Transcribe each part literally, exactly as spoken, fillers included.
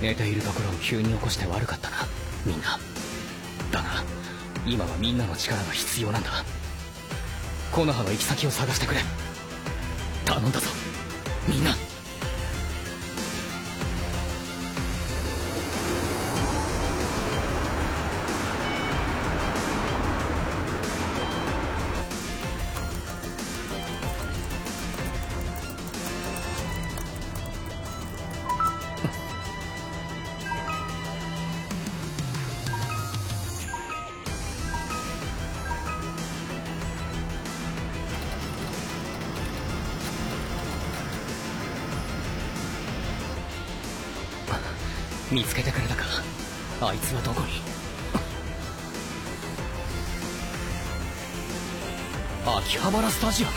寝ているところを急に起こして悪かったな、みんな。だが今はみんなの力が必要なんだ。木の葉の行き先を探してくれ。頼んだぞみんな。見つけてくれたか。あいつはどこに。秋葉原スタジアム。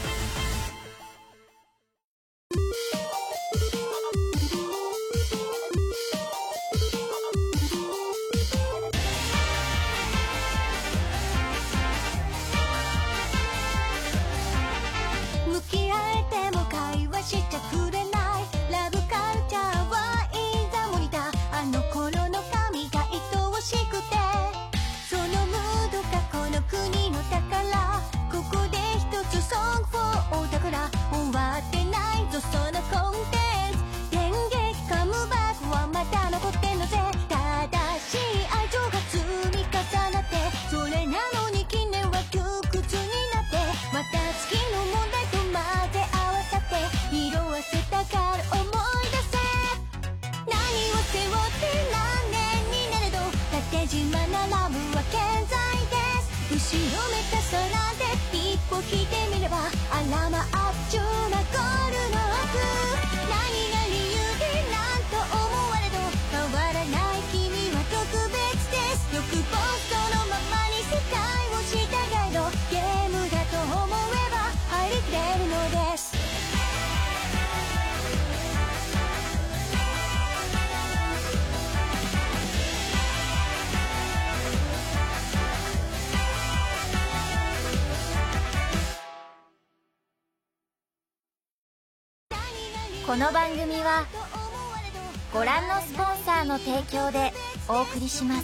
向き合えても会話しちゃくれないラブカルチャーはいざモニター。あの頃の髪が愛おしくて、そのムードがこの国の宝。ここで一つソングフォーお宝。終わってないぞそのコンテンツ。電撃カムバックはまだ残ってんのぜ。正しい愛情が積み重なって、それなのに近年は窮屈になって、また月の問題と混ぜ合わさって、色あせたから思い出せ。何を背負って何年になれど縦縞なラブは健在です。後ろめた空で一歩引いてみれば、あらまあっちゅうなゴールの奥。何が理由でなんと思われど変わらない君は特別です。欲望そのままに世界を従えろ。ゲームだと思えば入りきれるのです。 この番組はご覧のスポンサーの提供でお送りします。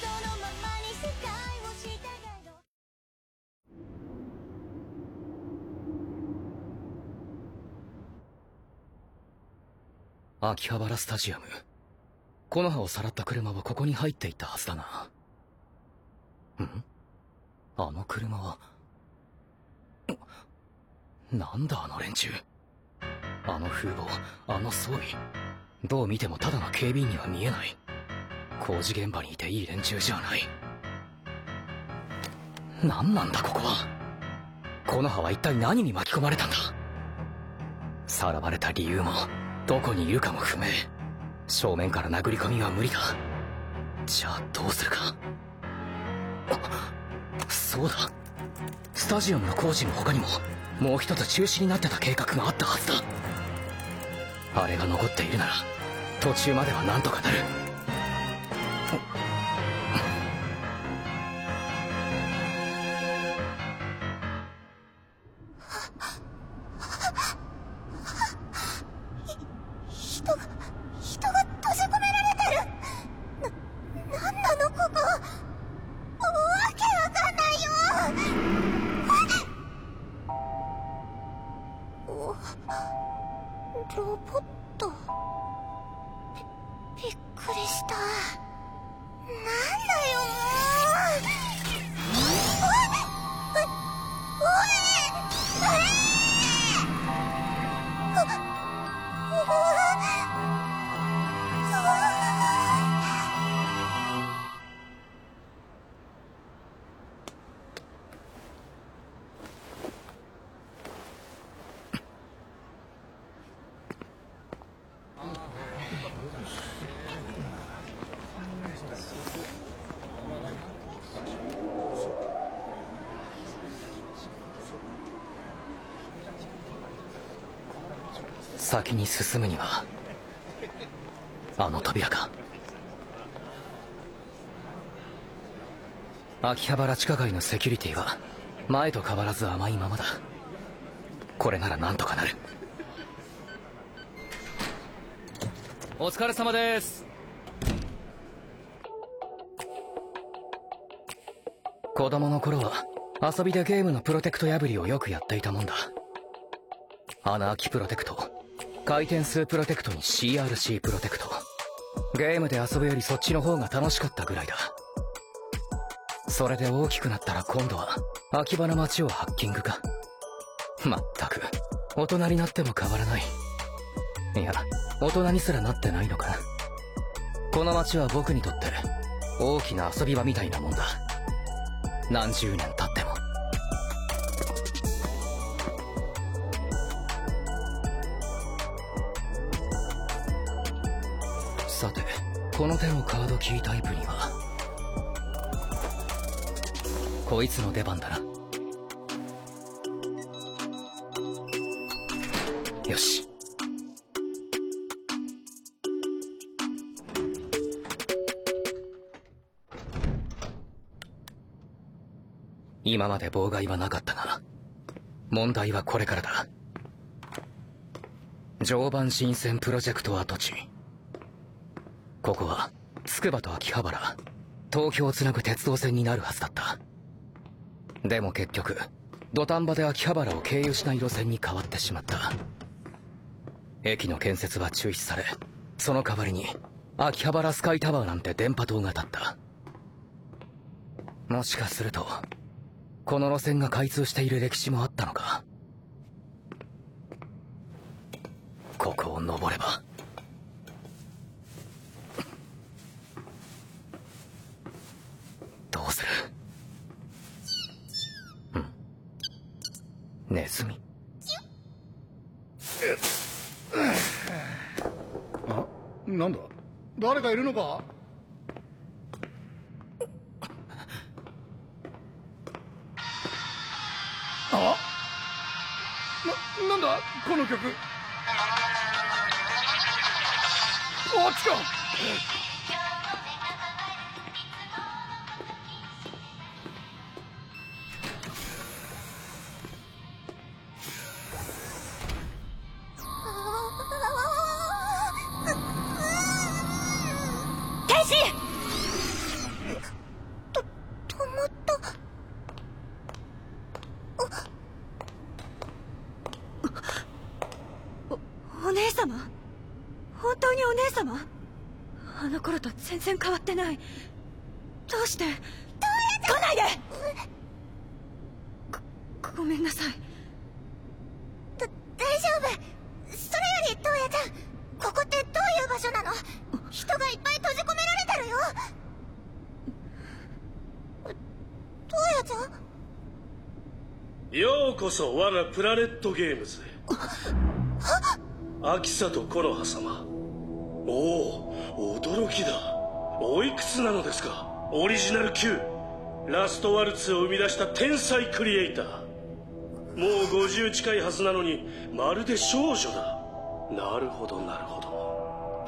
秋葉原スタジアム。木の葉をさらった車はここに入っていったはずだな。ん？あの車は。なんだあの連中。あの風貌、あの装備、どう見てもただの警備員には見えない。工事現場にいていい連中じゃない。何なんだここは。木の葉は一体何に巻き込まれたんだ。さらわれた理由もどこにいるかも不明。正面から殴り込みは無理だ。じゃあどうするか。そうだ、スタジアムの工事の他にももう一つ中止になってた計画があったはずだ。あれが残っているなら途中まではなんとかなる。 人が人が閉じ込められてる。な、なんなのここ。わけわかんないよ。お、ロボット。び、びっくりした。なんだよもう。おい、おい、えー、うわ、 先に進むにはあの扉か。秋葉原地下街のセキュリティは前と変わらず甘いままだ。これならなんとかなる。 お疲れ様です。子供の頃は遊びでゲームのプロテクト破りをよくやっていたもんだ。穴開きプロテクト、回転数プロテクトに シーアールシー プロテクト。ゲームで遊ぶよりそっちの方が楽しかったぐらいだ。それで大きくなったら今度は秋葉の街をハッキングか。まったく大人になっても変わらない。いや、大人にすらなってないのかな。この街は僕にとって大きな遊び場みたいなもんだ。何十年経っても。さて、この手のカードキータイプにはこいつの出番だな。よし。今まで妨害はなかったが、問題はこれからだ。常磐新線プロジェクト跡地。ここは筑波と秋葉原、東京をつなぐ鉄道線になるはずだった。でも結局土壇場で秋葉原を経由しない路線に変わってしまった。駅の建設は中止され、その代わりに秋葉原スカイタワーなんて電波塔が立った。もしかするとこの路線が開通している歴史もあったのか。ここを登れば。どうする？うん。ネズミ。 あ、なんだ？誰かいるのか？あ？な、なんだこの曲。あっちか。 天使！と、止まった。お、お姉様？本当にお姉様？あの頃と全然変わってない。どうして？どうやって来ないで！ご、ごめんなさい。だ、大丈夫。それよりトウヤちゃん、ここってどういう場所なの？人がいっぱい閉じ込められてるよ。トウヤちゃん？ ようこそ我がプラネットゲームズへ。秋里木の葉様。おお、驚きだ。おいくつなのですか？オリジナル Q ラストワルツを生み出した天才クリエイター。もうごじゅう近いはずなのにまるで少女だ。なるほどなるほど。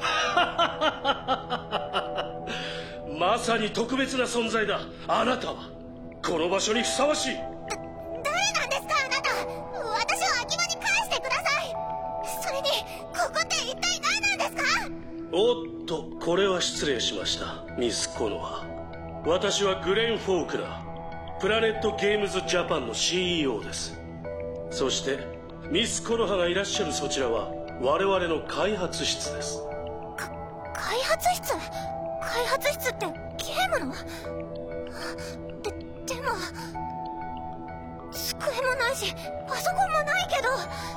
まさに特別な存在だ。あなたはこの場所にふさわしい。 誰なんですかあなた？私を秋葉に返してください。それにここって一体何なんですか？ おっと、これは失礼しましたミスコノハ。私はグレン・フォークラー、プラネットゲームズジャパンの シーイーオー です。そしてミスコノハがいらっしゃるそちらは我々の開発室です。 か開発室？開発室ってゲームの？で、でも机もないしパソコンもないけど。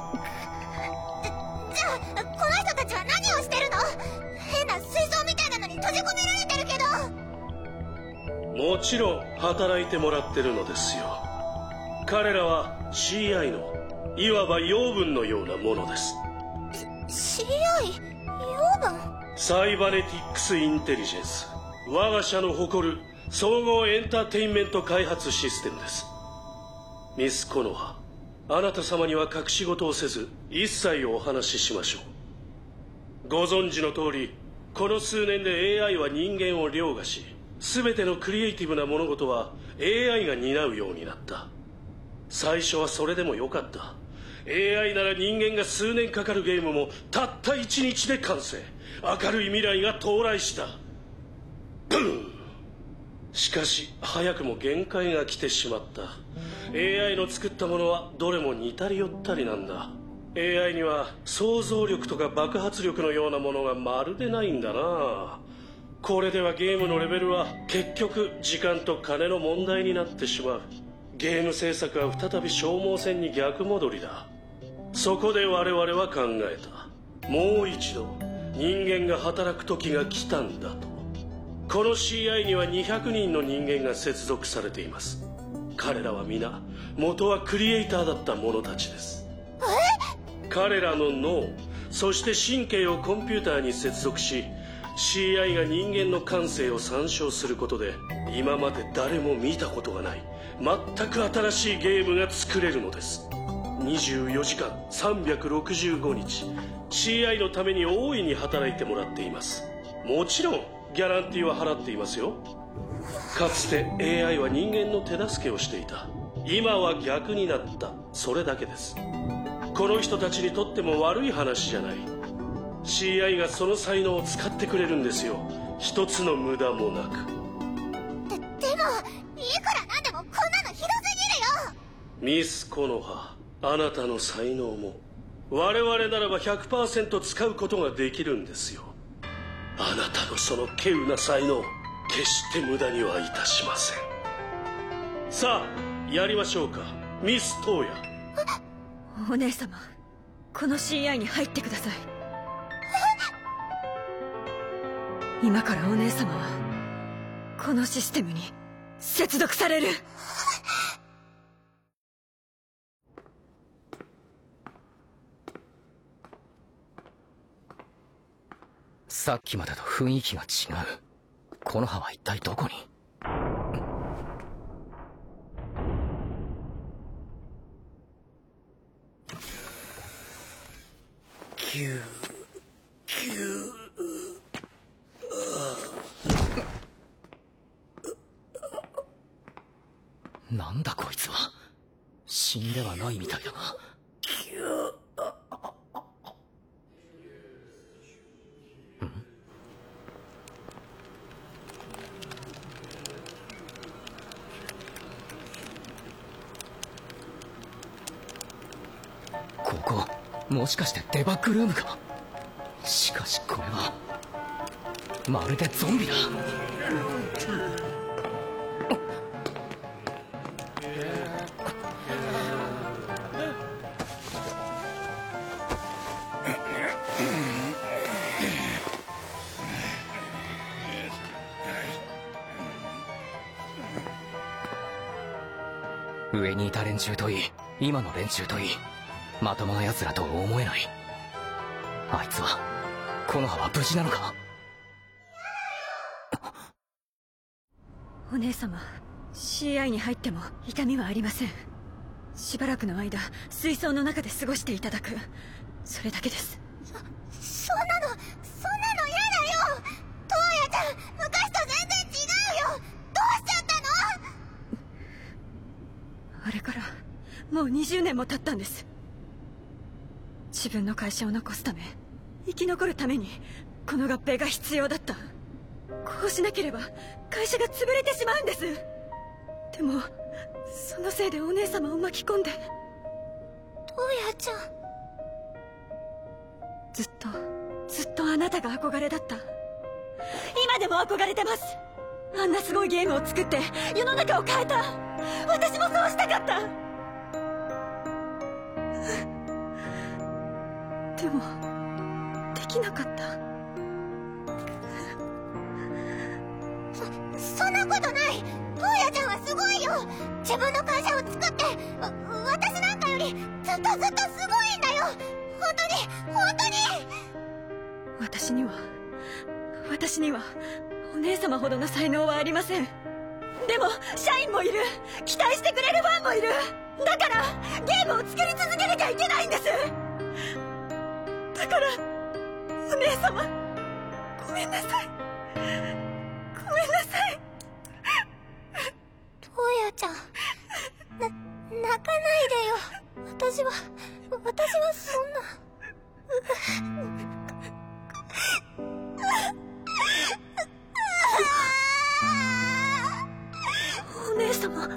じゃあこの人たちは何をしてるの？変な水槽みたいなのに閉じ込められてるけど。 もちろん働いてもらってるのですよ。彼らは シーアイ のいわば養分のようなものです。 シーアイ？ 養分？ サイバネティックスインテリジェンス、我が社の誇る総合エンターテインメント開発システムです。ミスコノハ、あなた様には隠し事をせず一切お話ししましょう。ご存知の通り、この数年で エーアイ は人間を凌駕し、全てのクリエイティブな物事は エーアイ が担うようになった。最初はそれでもよかった。 エーアイ なら人間が数年かかるゲームもたったいちにちで完成。 明るい未来が到来した。しかし早くも限界が来てしまった。 エーアイ の作ったものはどれも似たり寄ったりなんだ。 エーアイ には想像力とか爆発力のようなものがまるでないんだな。これではゲームのレベルは結局時間と金の問題になってしまう。ゲーム制作は再び消耗戦に逆戻りだ。そこで我々は考えた。もう一度人間が働く時が来たんだと。この シーアイ にはにひゃくにんの人間が接続されています。彼らは皆元はクリエイターだった者たちです。彼らの脳そして神経をコンピューターに接続し、 シーアイ が人間の感性を参照することで今まで誰も見たことがない全く新しいゲームが作れるのです。にじゅうよじかんさんびゃくろくじゅうごにち シーアイ のために大いに働いてもらっています。もちろんギャランティーは払っていますよ。かつて エーアイ は人間の手助けをしていた。今は逆になった、それだけです。この人たちにとっても悪い話じゃない。 シーアイ がその才能を使ってくれるんですよ。一つの無駄もなく。 で、でもいくらなんでもこんなのひどすぎるよ。 ミスコノハ、あなたの才能も我々ならば ひゃくパーセント 使うことができるんですよ。あなたのその稀有な才能決して無駄にはいたしません。さあやりましょうか、ミストーヤ。 お姉様、この シーアイ に入ってください。今からお姉様はこのシステムに接続される。 さっきまでと雰囲気が違う。この葉は一体どこに？キューキュー。なんだこいつは。死んではないみたいだな。キュー。ここもしかしてデバッグルームか。しかしこれはまるでゾンビだ。上にいた連中といい今の連中といいまともな奴らとは思えない。あいつはこの葉は無事なのか。 お姉様、 シーアイ に入っても痛みはありません。しばらくの間水槽の中で過ごしていただく、それだけです。 そ、そんなのそんなの嫌だよ。トウヤちゃん、昔と全然違うよ。どうしちゃったの？ あれからもうにじゅうねんも経ったんです。自分の会社を残すため、生き残るためにこの合併が必要だった。こうしなければ会社が潰れてしまうんです。でもそのせいでお姉様を巻き込んで。 トウヤちゃん、 ずっとずっとあなたが憧れだった。今でも憧れてます。あんなすごいゲームを作って世の中を変えた。私もそうしたかった。でもできなかった。 そ、そんなことない。トウヤちゃんはすごいよ。自分の会社を作ってわ私なんかよりずっとずっとすごいんだよ。本当に本当に。 私には私にはお姉様ほどの才能はありません。でも社員もいる、期待してくれるファンもいる。だからゲームを作り続けなきゃいけないんです。だからお姉様、ごめんなさい、ごめんなさい。 トウヤちゃん、な、泣かないでよ。私は私はそんな。 お姉様、ごめんなさい、ごめんなさい、ごめんな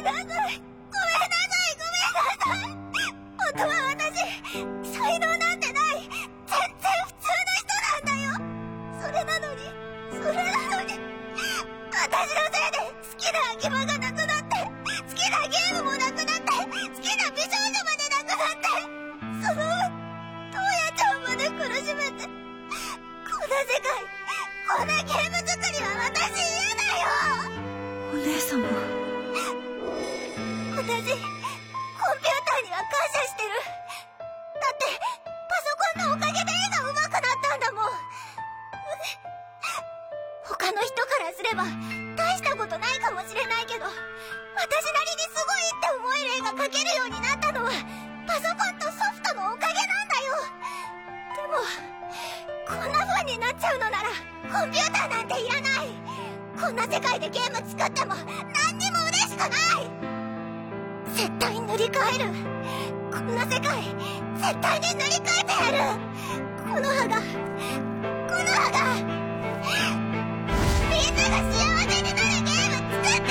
さい。本当は私才能なんてない、全然普通の人なんだよ。それなのにそれなのに私のせいで好きな秋葉がなくなって、好きなゲームもなくなって、好きな美少女までなくなって、そのトウヤちゃんまで苦しめて、こんな世界、こんなゲーム作りは私嫌だよ。お姉様、私コンピューターには感謝してる。だってパソコンのおかげで絵が上手くなったんだもん。他の人からすれば大したことないかもしれないけど、私なりにすごいって思える絵が描けるようになったのはパソコンとソフトのおかげなんだよ。でもこんな風になっちゃうのならコンピューターなんていらない。こんな世界でゲーム作っても何にも嬉しくない。絶対塗り替える。こんな世界絶対に塗り替えてやる。この葉が、この葉がみんなが幸せになるゲーム作ってやる。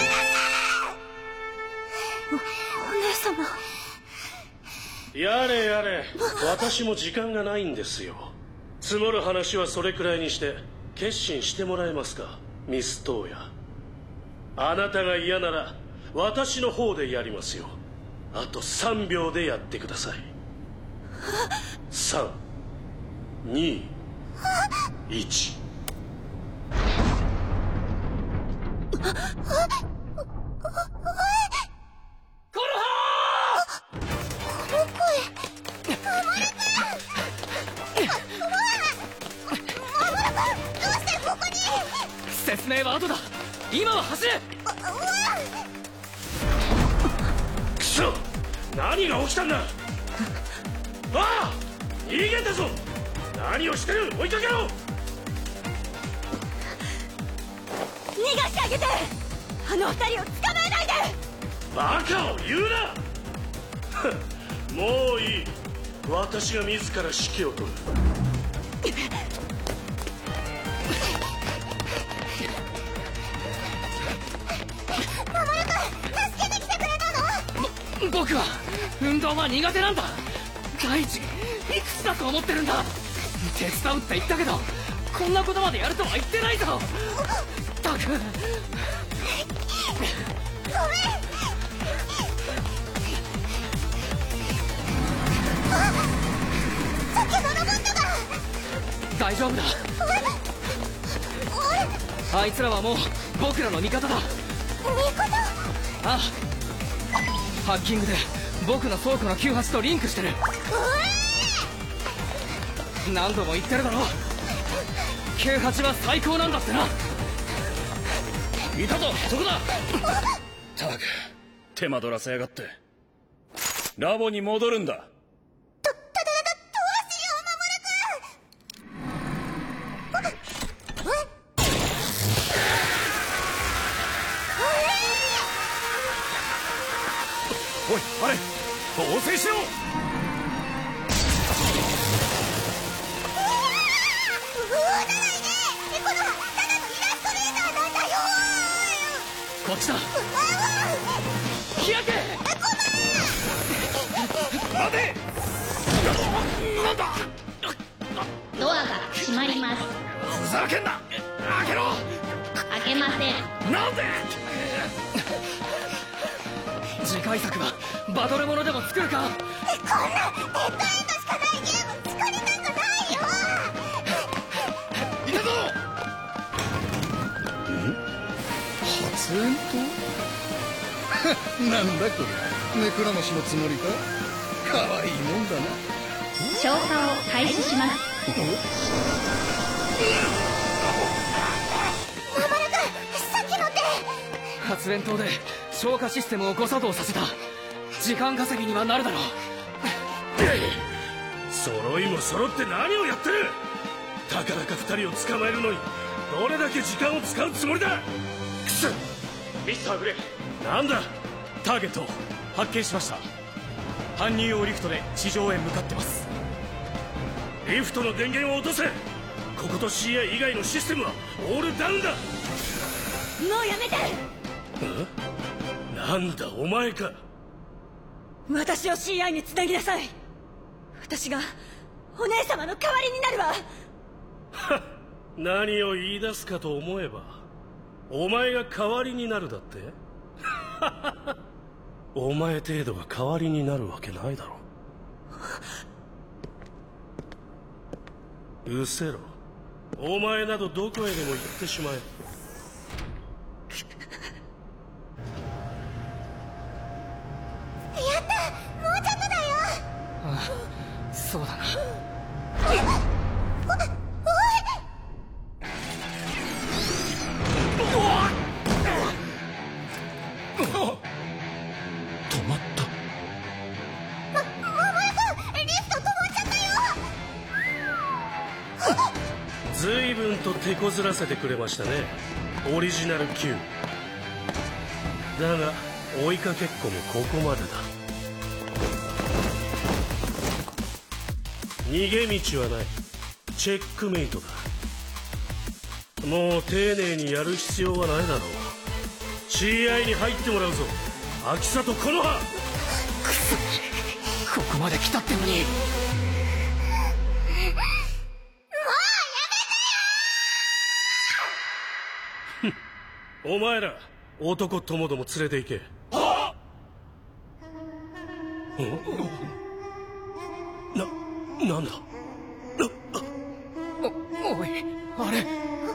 お、お姉様。 やれやれ、私も時間がないんですよ。積もる話はそれくらいにして決心してもらえますか、ミストウヤ。あなたが嫌なら私の方でやりますよ。あとさんびょうでやってください。さん、に、いち。 コロハー！ この声、マモル君！マモル君、どうしてここに？ 説明は後だ。今は走れ！ くそ！何が起きたんだ！ああ！逃げたぞ！何をしてる！追いかけろ！ 逃がしてあげて！あの二人を捕まえないで！ バカを言うな！もういい。私が自ら指揮を執る。 マモル君、助けに来てくれたの？ ぼ僕は運動は苦手なんだ。第一、いくつだと思ってるんだ。手伝うって言ったけどこんなことまでやるとは言ってないぞ。ったく。 ごめん。さっきのロボットが。 大丈夫だ。あいつらはもう僕らの味方だ。 味方？ ああ、ハッキングで僕の倉庫のきゅうはちとリンクしてる。何度も言ってるだろ、きゅうはちは最高なんだってな。 いたぞ、そこだ。ったく手間取らせやがって。ラボに戻るんだ。 と、ただ、た、どうしよう、マモル君。 おい、あれ、防戦しろ。 こっちだ。開け。 待て。なんだ。 ドアが閉まります。 ふざけんな。開けろ。 開けません。 なんで。 次回作はバトルものでも作るか。 こんなデッドエンドしかないゲーム作りたくないよ。 いたぞ。 発煙筒？なんだこれ、目くらましのつもりか？かわいいもんだな。 消火を開始します。 マモル君、さっきのって。 発煙筒で消火システムを誤作動させた。時間稼ぎにはなるだろう。 揃いも揃って何をやってる。たかだか二人を捕まえるのにどれだけ時間を使うつもりだ。くそ。 ミスターグレイ。 なんだ。 ターゲットを発見しました。搬入用リフトで地上へ向かってます。 リフトの電源を落とせ。 ここと シーアイ 以外のシステムはオールダウンだ。もうやめて。 ん？なんだお前か。 私を シーアイ につなぎなさい。私がお姉様の代わりになるわ。 はっ、何を言い出すかと思えばお前が代わりになるだって。お前程度が代わりになるわけないだろ。うせろ。お前などどこへでも行ってしまえ。 やった、もうちょっとだよ。 ああ、そうだな。 止まった。随分と手こずらせてくれましたね、オリジナル Q。 だが追いかけっこもここまでだ。逃げ道はない。チェックメイトだ。もう丁寧にやる必要はないだろう。 シーアイ に入ってもらうぞ、秋里木の葉。 くそ、ここまで来たってのに。 お前ら男ともども連れて行け。はっ、な、なんだ。 お、おい、あれ。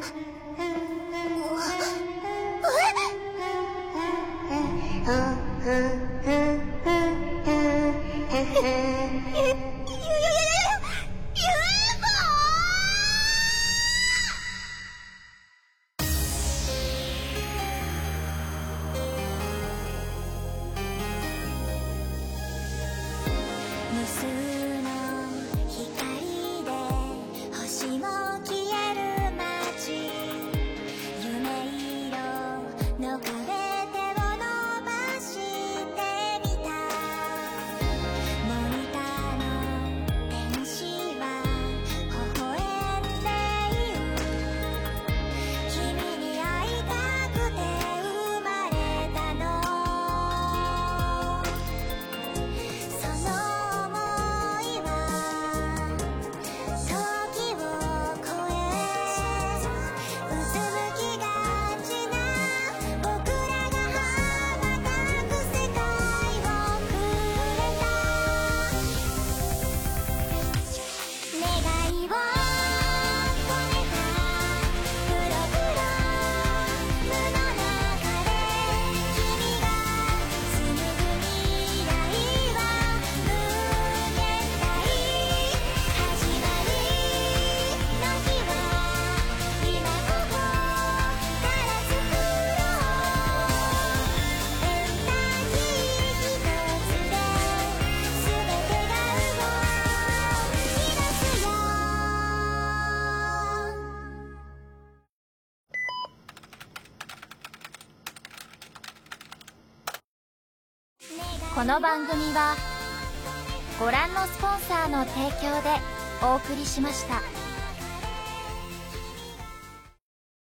この番組はご覧のスポンサーの提供でお送りしました。